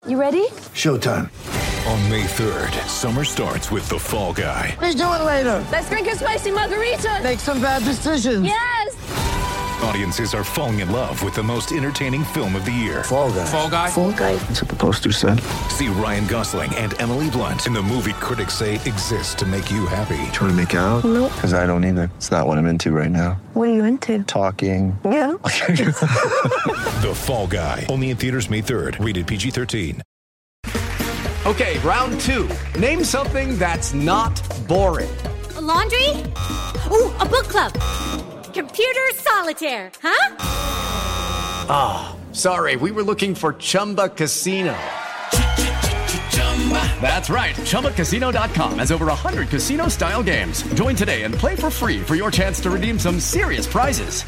You ready? Showtime. On May 3rd, summer starts with The Fall Guy. Let's do it later. Let's drink a spicy margarita. Make some bad decisions. Yes! Audiences are falling in love with the most entertaining film of the year. Fall Guy. Fall Guy? Fall Guy. That's what the poster said. See Ryan Gosling and Emily Blunt in the movie critics say exists to make you happy. Trying to make it out? Nope. Because I don't either. It's not what I'm into right now. What are you into? Talking. Yeah. The Fall Guy. Only in theaters May 3rd. Rated PG-13. Okay, round two. Name something that's not boring. A laundry? Ooh, a book club. Computer solitaire, huh? Sorry, we were looking for Chumba Casino. That's right. ChumbaCasino.com has over 100 casino-style games. Join today and play for free for your chance to redeem some serious prizes.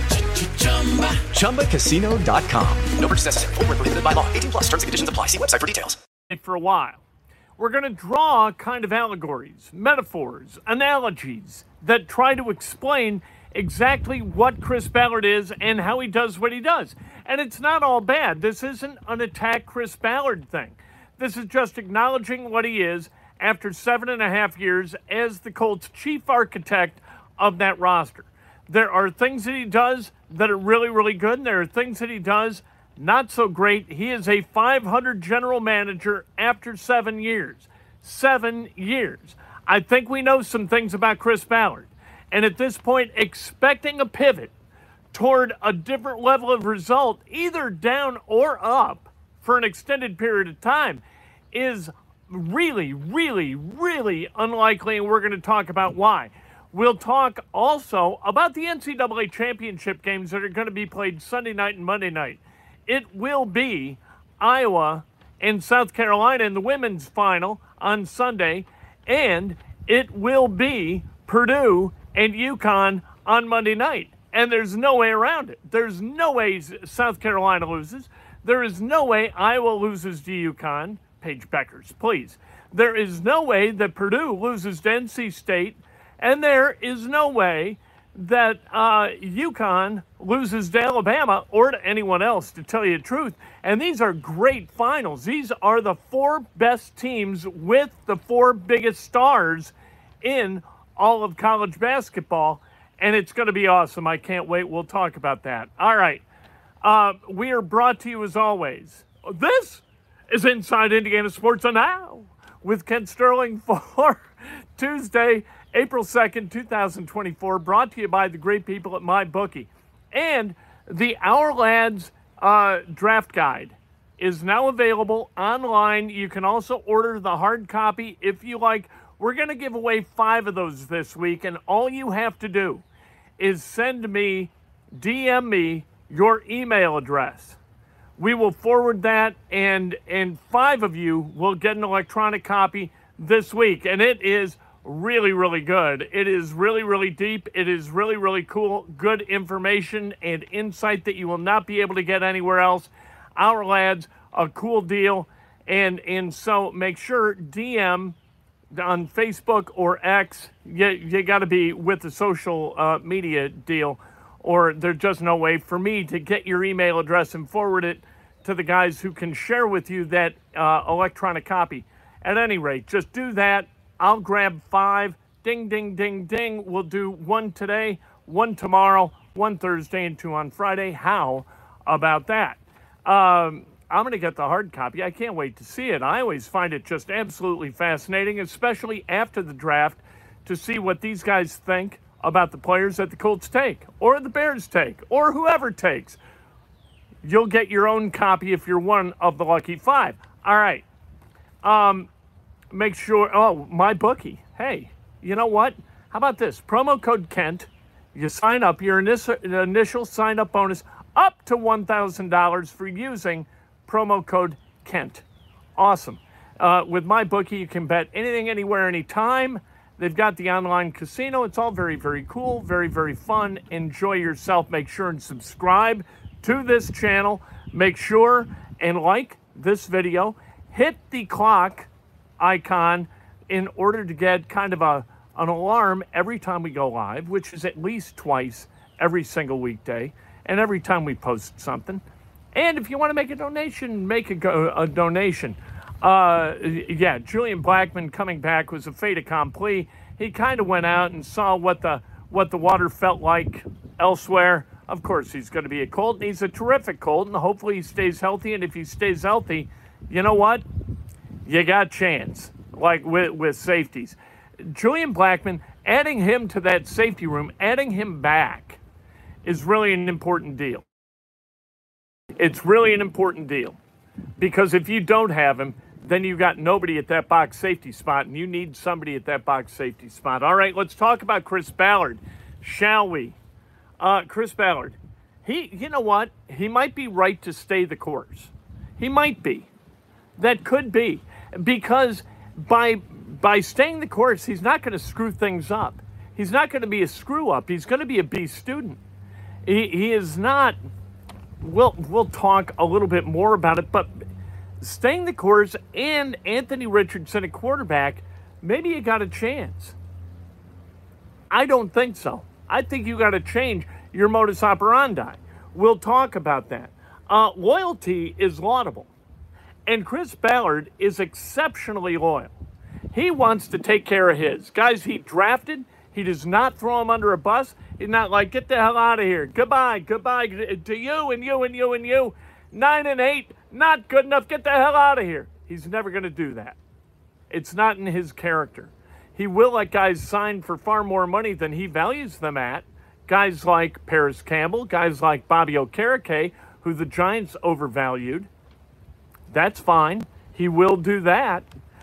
ChumbaCasino.com. No purchase necessary. Void where prohibited by law. 18 plus. Terms and conditions apply. See website for details. For a while, we're going to draw kind of allegories, metaphors, analogies that try to explain exactly what Chris Ballard is and how he does what he does. And it's not all bad. This isn't an attack Chris Ballard thing. This is just acknowledging what he is after 7.5 years as the Colts' chief architect of that roster. There are things that he does that are really, really good, and there are things that he does not so great. He is a 500 general manager after 7 years. 7 years. I think we know some things about Chris Ballard. And at this point, expecting a pivot toward a different level of result, either down or up for an extended period of time, is really, really, really unlikely. And we're going to talk about why. We'll talk also about the NCAA championship games that are going to be played Sunday night and Monday night. It will be Iowa and South Carolina in the women's final on Sunday, and it will be Purdue and UConn on Monday night. And there's no way around it. There's no way South Carolina loses. There is no way Iowa loses to UConn. Paige Beckers, please. There is no way that Purdue loses to NC State, and there is no way that UConn loses to Alabama or to anyone else, to tell you the truth. And these are great finals. These are the four best teams with the four biggest stars in all of college basketball, and it's going to be awesome. I can't wait. We'll talk about that. All right. We are brought to you, as always. This is Inside Indiana Sports Now with Ken Sterling for Tuesday, April 2nd, 2024, brought to you by the great people at MyBookie. And the Our Lads draft guide is now available online. You can also order the hard copy if you like. We're going to give away 5 of those this week, and all you have to do is DM me your email address. We will forward that, and 5 of you will get an electronic copy this week, and it is really, really good. It is really, really deep. It is really, really cool. Good information and insight that you will not be able to get anywhere else. Our Lads, a cool deal. And so make sure DM on Facebook or X. You got to be with the social media deal, or there's just no way for me to get your email address and forward it to the guys who can share with you that electronic copy. At any rate, just do that. I'll grab 5. Ding, ding, ding, ding. We'll do 1 today, 1 tomorrow, 1 Thursday, and 2 on Friday. How about that? I'm going to get the hard copy. I can't wait to see it. I always find it just absolutely fascinating, especially after the draft, to see what these guys think about the players that the Colts take, or the Bears take, or whoever takes. You'll get your own copy if you're one of the lucky 5. All right. Make sure, MyBookie. Hey, you know what? How about this? Promo code Kent. You sign up, your initial sign-up bonus up to $1,000 for using promo code Kent. Awesome. With MyBookie, you can bet anything, anywhere, anytime. They've got the online casino. It's all very, very cool, very, very fun. Enjoy yourself. Make sure and subscribe to this channel. Make sure and like this video. Hit the clock icon in order to get kind of an alarm every time we go live, which is at least twice every single weekday, and every time we post something. And if you want to make a donation, make a donation. Julian Blackmon coming back was a fait accompli. He kind of went out and saw what the water felt like elsewhere. Of course, he's going to be a Colt, and he's a terrific Colt, and hopefully he stays healthy. And if he stays healthy, you know what? You got a chance, like with safeties. Julian Blackmon, adding him to that safety room, adding him back is really an important deal. It's really an important deal because if you don't have him, then you got nobody at that box safety spot, and you need somebody at that box safety spot. All right, let's talk about Chris Ballard, shall we? Chris Ballard, you know what? He might be right to stay the course. He might be. That could be. Because by staying the course, he's not going to screw things up. He's not going to be a screw-up. He's going to be a B student. He is not. We'll talk a little bit more about it, but staying the course and Anthony Richardson at quarterback, maybe you got a chance. I don't think so. I think you got to change your modus operandi. We'll talk about that. Loyalty is laudable. And Chris Ballard is exceptionally loyal. He wants to take care of his. Guys he drafted, he does not throw them under a bus. He's not like, get the hell out of here. Goodbye to you and you and you and you. 9 and 8, not good enough. Get the hell out of here. He's never going to do that. It's not in his character. He will let guys sign for far more money than he values them at. Guys like Paris Campbell, guys like Bobby Okereke, who the Giants overvalued. That's fine. He will do that.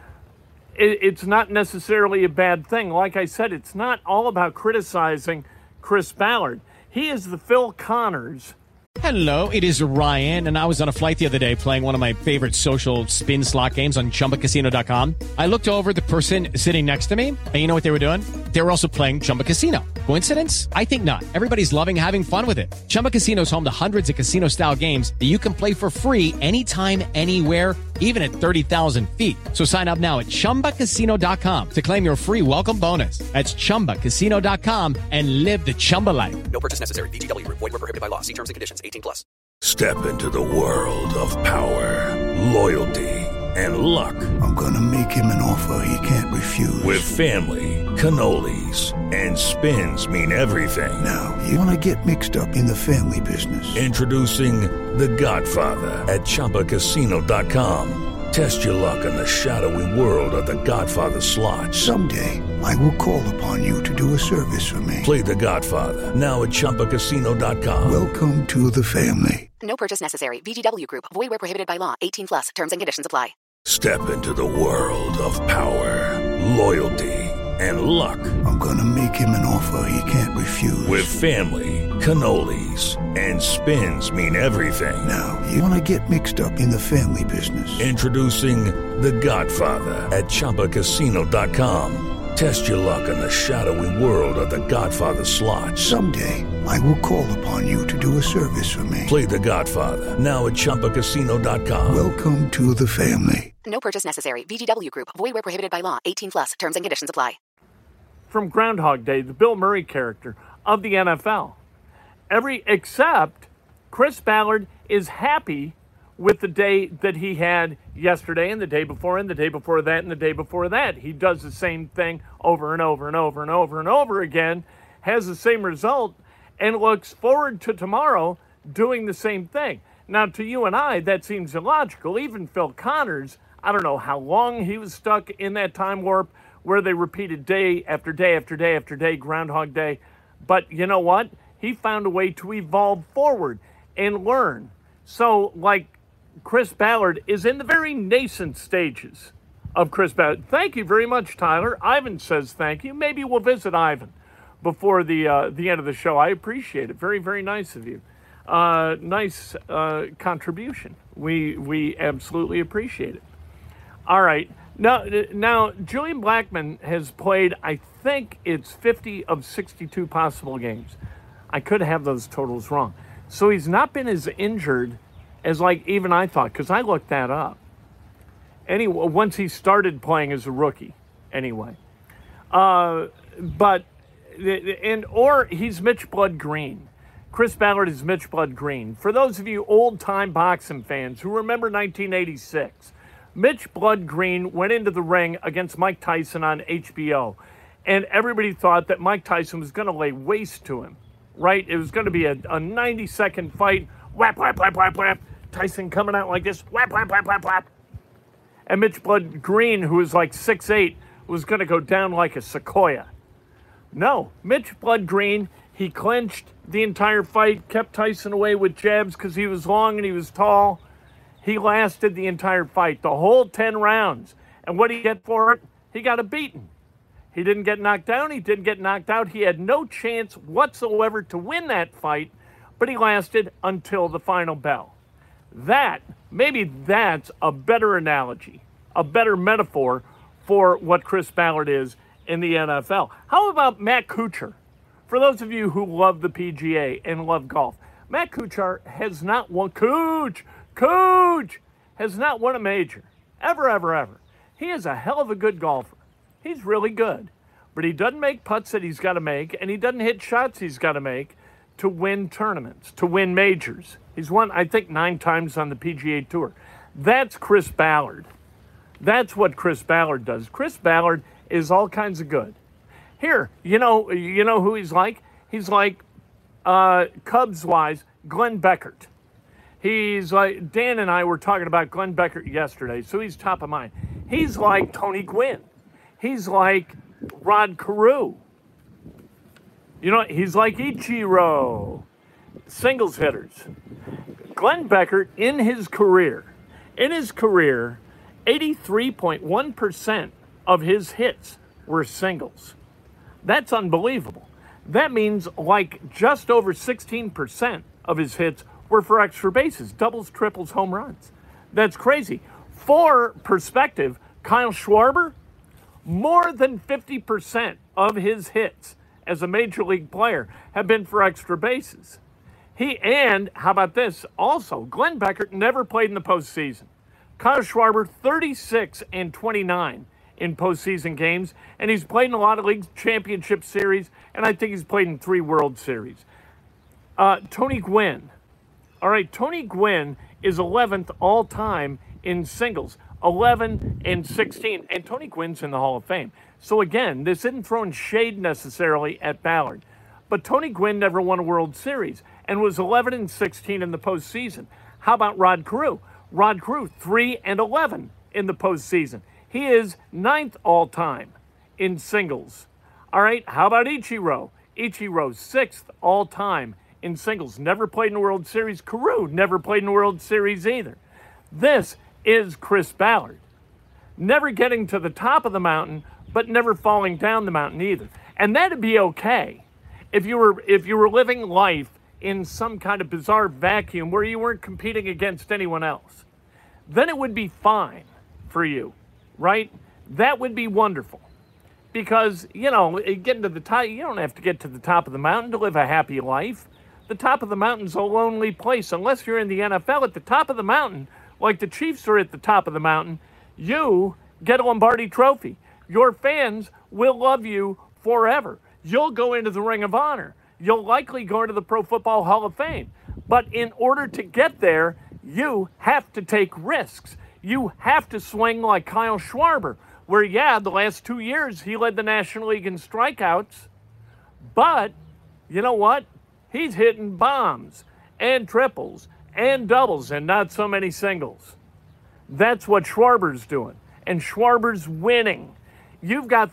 It's not necessarily a bad thing. Like I said, it's not all about criticizing Chris Ballard. He is the Phil Connors. Hello, it is Ryan, and I was on a flight the other day playing one of my favorite social spin slot games on ChumbaCasino.com. I looked over at the person sitting next to me, and you know what they were doing? They were also playing Chumba Casino. Coincidence? I think not. Everybody's loving having fun with it. Chumba Casino is home to hundreds of casino-style games that you can play for free anytime, anywhere, even at 30,000 feet. So sign up now at ChumbaCasino.com to claim your free welcome bonus. That's ChumbaCasino.com and live the Chumba life. No purchase necessary. VGW. Void where prohibited by law. See terms and conditions. 18+. Step into the world of power, loyalty, and luck. I'm gonna make him an offer he can't refuse. With family, cannolis, and spins mean everything. Now, you wanna get mixed up in the family business. Introducing The Godfather at ChumbaCasino.com. Test your luck in the shadowy world of The Godfather slot. Someday, I will call upon you to do a service for me. Play The Godfather now at ChumbaCasino.com. Welcome to the family. No purchase necessary. VGW Group. Void where prohibited by law. 18+. Terms and conditions apply. Step into the world of power, loyalty, and luck. I'm gonna make him an offer he can't refuse. With family, cannolis, and spins mean everything. Now, you wanna get mixed up in the family business. Introducing The Godfather at ChumbaCasino.com. Test your luck in the shadowy world of The Godfather slot. Someday, I will call upon you to do a service for me. Play The Godfather now at ChumbaCasino.com. Welcome to the family. No purchase necessary. VGW Group. Void where prohibited by law. 18+. Terms and conditions apply. From Groundhog Day, the Bill Murray character of the NFL. Except Chris Ballard is happy with the day that he had yesterday and the day before and the day before that and the day before that. He does the same thing over and over and over and over and over again, has the same result, and looks forward to tomorrow doing the same thing. Now, to you and I, that seems illogical. Even Phil Connors, I don't know how long he was stuck in that time warp where they repeated day after day after day after day, Groundhog Day. But you know what? He found a way to evolve forward and learn. So, like, Chris Ballard is in the very nascent stages of Chris Ballard. Thank you very much, Tyler. Ivan says thank you. Maybe we'll visit Ivan before the end of the show. I appreciate it. Very, very nice of you. Nice contribution. We absolutely appreciate it. All right. Now, Julian Blackmon has played, I think it's 50 of 62 possible games. I could have those totals wrong. So he's not been as injured as like even I thought, because I looked that up. Anyway, once he started playing as a rookie, anyway. Or he's Mitch Blood Green. Chris Ballard is Mitch Blood Green. For those of you old-time boxing fans who remember 1986, Mitch Blood Green went into the ring against Mike Tyson on HBO, and everybody thought that Mike Tyson was going to lay waste to him, right? It was going to be a 90-second fight, whap, whap, whap, whap, whap, Tyson coming out like this, whap, whap, whap, whap, whap. And Mitch Blood Green, who was like 6'8", was going to go down like a sequoia. No, Mitch Blood Green, he clinched the entire fight, kept Tyson away with jabs because he was long and he was tall. He lasted the entire fight, the whole 10 rounds. And what did he get for it? He got a beating. He didn't get knocked down. He didn't get knocked out. He had no chance whatsoever to win that fight, but he lasted until the final bell. Maybe that's a better analogy, a better metaphor for what Chris Ballard is in the NFL. How about Matt Kuchar? For those of you who love the PGA and love golf, Matt Kuchar has not won. Cooch has not won a major. Ever. He is a hell of a good golfer. He's really good. But he doesn't make putts that he's got to make, and he doesn't hit shots he's got to make to win tournaments, to win majors. He's won, I think, 9 times on the PGA Tour. That's Chris Ballard. That's what Chris Ballard does. Chris Ballard is all kinds of good. Here, you know who he's like? He's like, Cubs-wise, Glenn Beckert. He's like, Dan and I were talking about Glenn Beckert yesterday, so he's top of mind. He's like Tony Gwynn. He's like Rod Carew. He's like Ichiro. Singles hitters. Glenn Beckert, in his career, 83.1% of his hits were singles. That's unbelievable. That means like just over 16% of his hits were for extra bases, doubles, triples, home runs. That's crazy. For perspective, Kyle Schwarber, more than 50% of his hits as a major league player have been for extra bases. And how about this? Also, Glenn Beckert never played in the postseason. Kyle Schwarber, 36-29 in postseason games, and he's played in a lot of league championship series, and I think he's played in 3 World Series. Tony Gwynn. All right, Tony Gwynn is 11th all-time in singles, 11-16, and Tony Gwynn's in the Hall of Fame. So again, this isn't throwing shade necessarily at Ballard, but Tony Gwynn never won a World Series and was 11-16 in the postseason. How about Rod Carew? Rod Carew, 3-11 in the postseason. He is 9th all-time in singles. All right, how about Ichiro? Ichiro, 6th all-time in singles. Never played in a World Series. Carew never played in a World Series either. This is Chris Ballard. Never getting to the top of the mountain, but never falling down the mountain either. And that'd be okay if you were living life in some kind of bizarre vacuum where you weren't competing against anyone else. Then it would be fine for you, right? That would be wonderful. Because, getting to the top, you don't have to get to the top of the mountain to live a happy life. The top of the mountain's a lonely place. Unless you're in the NFL at the top of the mountain, like the Chiefs are at the top of the mountain, you get a Lombardi trophy. Your fans will love you forever. You'll go into the Ring of Honor. You'll likely go into the Pro Football Hall of Fame. But in order to get there, you have to take risks. You have to swing like Kyle Schwarber, where, the last 2 years he led the National League in strikeouts. But you know what? He's hitting bombs and triples and doubles and not so many singles. That's what Schwarber's doing. And Schwarber's winning. You've got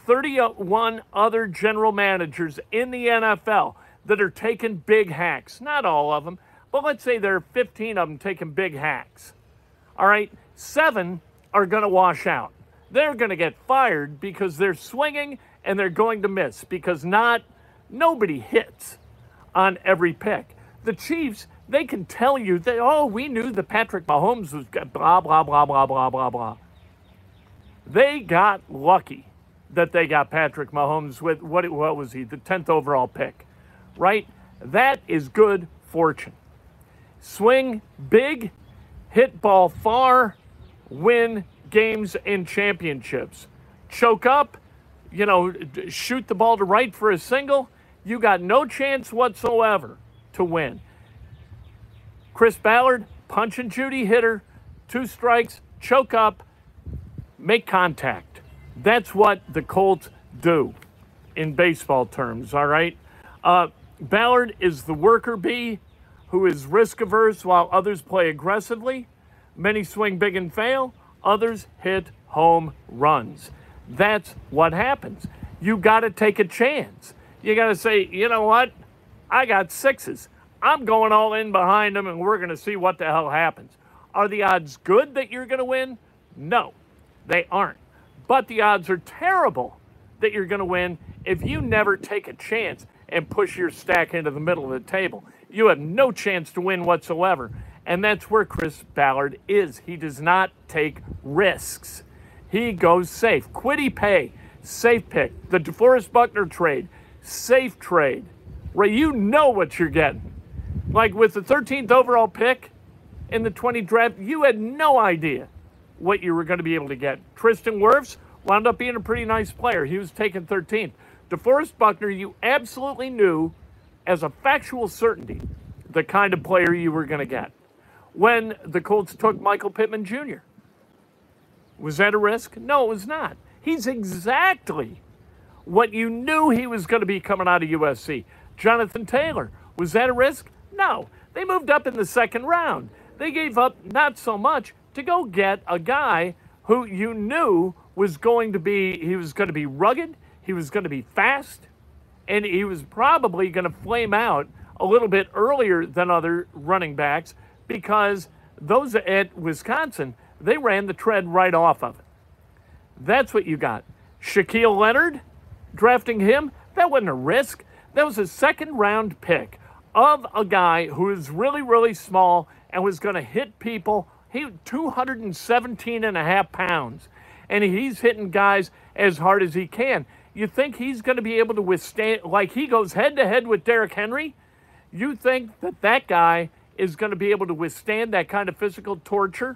31 other general managers in the NFL that are taking big hacks. Not all of them, but let's say there are 15 of them taking big hacks. All right, 7 are going to wash out. They're going to get fired because they're swinging and they're going to miss because nobody hits on every pick. The Chiefs, they can tell you that, we knew that Patrick Mahomes was blah, blah, blah, blah, blah, blah, blah. They got lucky that they got Patrick Mahomes with, what was he, the 10th overall pick, right? That is good fortune. Swing big, hit ball far, win games and championships. Choke up, shoot the ball to right for a single, you got no chance whatsoever to win. Chris Ballard, punch and Judy hitter, 2 strikes, choke up, make contact. That's what the Colts do in baseball terms, all right? Ballard is the worker bee who is risk-averse while others play aggressively. Many swing big and fail. Others hit home runs. That's what happens. You got to take a chance. You got to say, you know what? I got 6s. I'm going all in behind them, and we're going to see what the hell happens. Are the odds good that you're going to win? No, they aren't. But the odds are terrible that you're going to win if you never take a chance and push your stack into the middle of the table. You have no chance to win whatsoever. And that's where Chris Ballard is. He does not take risks. He goes safe. Quiddy Pay, safe pick. The DeForest Buckner trade, safe trade. Where you know what you're getting. Like with the 13th overall pick in the 20 draft, you had no idea what you were going to be able to get. Tristan Wirfs wound up being a pretty nice player. He was taken 13th. DeForest Buckner, you absolutely knew as a factual certainty the kind of player you were going to get. When the Colts took Michael Pittman Jr., was that a risk? No, it was not. He's exactly what you knew he was going to be coming out of USC. Jonathan Taylor, was that a risk? No. They moved up in the second round. They gave up not so much to go get a guy who you knew was going to be rugged, he was going to be fast, and he was probably going to flame out a little bit earlier than other running backs because those at Wisconsin, they ran the tread right off of it. That's what you got. Shaquille Leonard, drafting him, that wasn't a risk. That was a second-round pick of a guy who is really, really small and was going to hit people. He was 217 and a half pounds, and he's hitting guys as hard as he can. You think he's going to be able to withstand, like he goes head-to-head with Derrick Henry? You think that guy is going to be able to withstand that kind of physical torture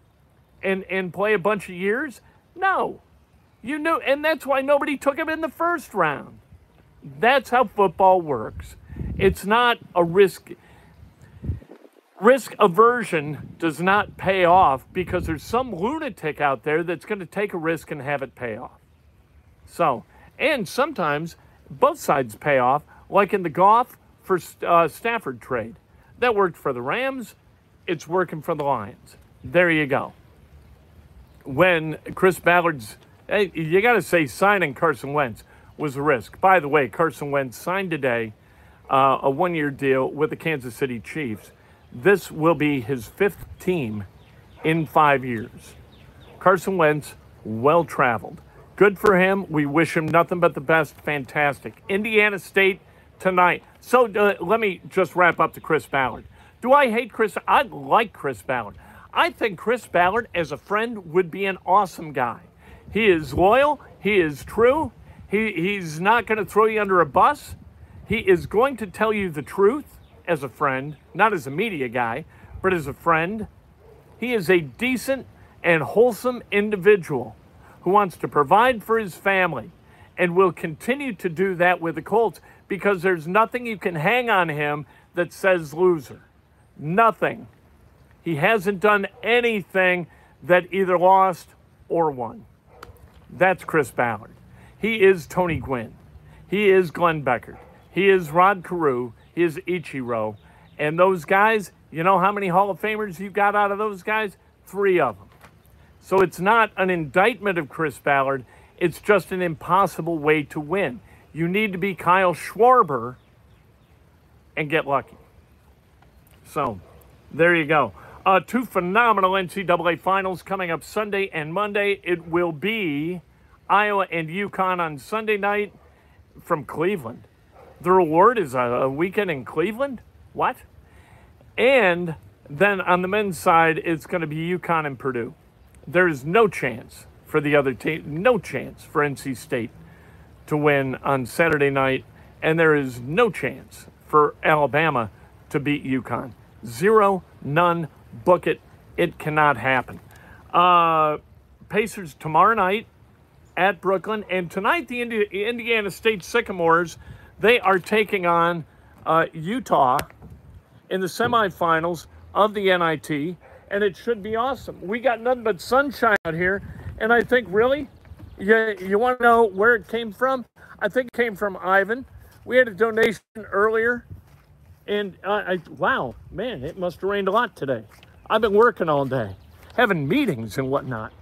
and play a bunch of years? No. You knew, and that's why nobody took him in the first round. That's how football works. It's not a risk. Risk aversion does not pay off because there's some lunatic out there that's going to take a risk and have it pay off. So, and sometimes both sides pay off, like in the Goff for Stafford trade. That worked for the Rams. It's working for the Lions. There you go. When Chris Ballard's, you got to say signing Carson Wentz was a risk. By the way, Carson Wentz signed today a one-year deal with the Kansas City Chiefs. This will be his 5th team in 5 years. Carson Wentz, well-traveled. Good for him. We wish him nothing but the best. Fantastic. Indiana State tonight. So let me just wrap up to Chris Ballard. Do I hate Chris? I like Chris Ballard. I think Chris Ballard as a friend would be an awesome guy. He is loyal. He is true. He's not going to throw you under a bus. He is going to tell you the truth as a friend, not as a media guy, but as a friend. He is a decent and wholesome individual who wants to provide for his family and will continue to do that with the Colts because there's nothing you can hang on him that says loser. Nothing. He hasn't done anything that either lost or won. That's Chris Ballard. He is Tony Gwynn. He is Glenn Beckert. He is Rod Carew. He is Ichiro. And those guys, you know how many Hall of Famers you got out of those guys? 3 of them. So it's not an indictment of Chris Ballard. It's just an impossible way to win. You need to be Kyle Schwarber and get lucky. So there you go. 2 phenomenal NCAA finals coming up Sunday and Monday. It will be Iowa and UConn on Sunday night from Cleveland. The reward is a weekend in Cleveland? What? And then on the men's side, it's going to be UConn and Purdue. There is no chance for the other team, no chance for NC State to win on Saturday night, and there is no chance for Alabama to beat UConn. 0, none, book it. It cannot happen. Pacers tomorrow night at Brooklyn, and tonight the Indiana State Sycamores, they are taking on Utah in the semifinals of the NIT, and it should be awesome. We got nothing but sunshine out here, and I think, really, you want to know where it came from? I think it came from Ivan. We had a donation earlier, and wow, man, it must have rained a lot today. I've been working all day, having meetings and whatnot.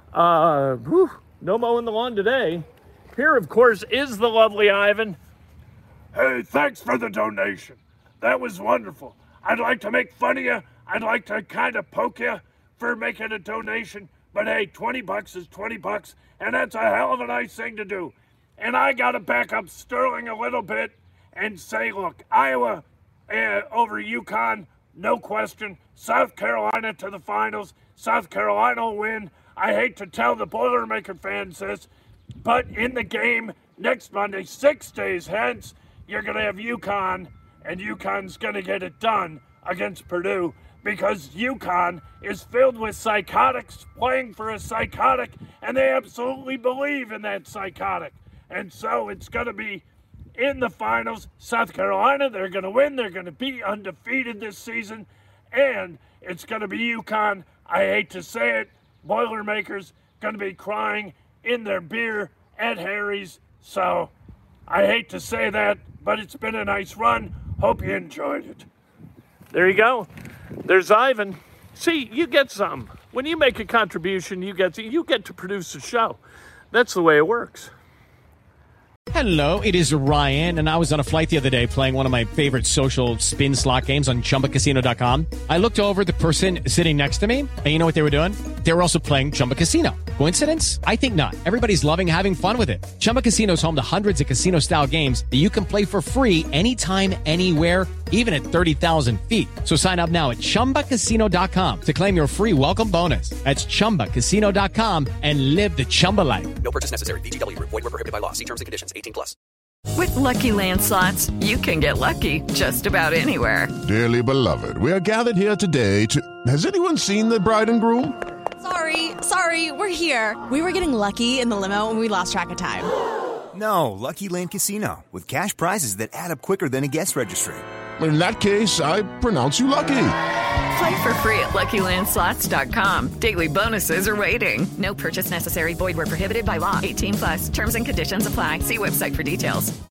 No mowing the lawn today. Here, of course, is the lovely Ivan. Hey, thanks for the donation. That was wonderful. I'd like to make fun of you. I'd like to kind of poke you for making a donation. But hey, $20 is $20, and that's a hell of a nice thing to do. And I got to back up Sterling a little bit and say, look, Iowa over UConn, no question. South Carolina to the finals. South Carolina will win. I hate to tell the Boilermaker fans this, but in the game next Monday, 6 days hence, you're going to have UConn, and UConn's going to get it done against Purdue because UConn is filled with psychotics playing for a psychotic, and they absolutely believe in that psychotic. And so it's going to be in the finals. South Carolina, they're going to win. They're going to be undefeated this season, and it's going to be UConn. I hate to say it, Boilermakers going to be crying in their beer at Harry's. So I hate to say that, but it's been a nice run. Hope you enjoyed it. There you go. There's Ivan. See, you get some. When you make a contribution, you get to produce a show. That's the way it works. Hello, it is Ryan, and I was on a flight the other day playing one of my favorite social spin slot games on ChumbaCasino.com. I looked over at the person sitting next to me, and you know what they were doing? They were also playing Chumba Casino. Coincidence? I think not. Everybody's loving having fun with it. Chumba Casino is home to hundreds of casino-style games that you can play for free anytime, anywhere, even at 30,000 feet. So sign up now at ChumbaCasino.com to claim your free welcome bonus. That's ChumbaCasino.com and live the Chumba life. No purchase necessary. VGW. Void where prohibited by law. See terms and conditions. 18+. With Lucky Land Slots, you can get lucky just about anywhere. Dearly beloved, we are gathered here today to... Has anyone seen the bride and groom? Sorry, we're here. We were getting lucky in the limo and we lost track of time. No, Lucky Land Casino, with cash prizes that add up quicker than a guest registry. In that case, I pronounce you lucky. Play for free at LuckyLandSlots.com. Daily bonuses are waiting. No purchase necessary. Void where prohibited by law. 18+. Terms and conditions apply. See website for details.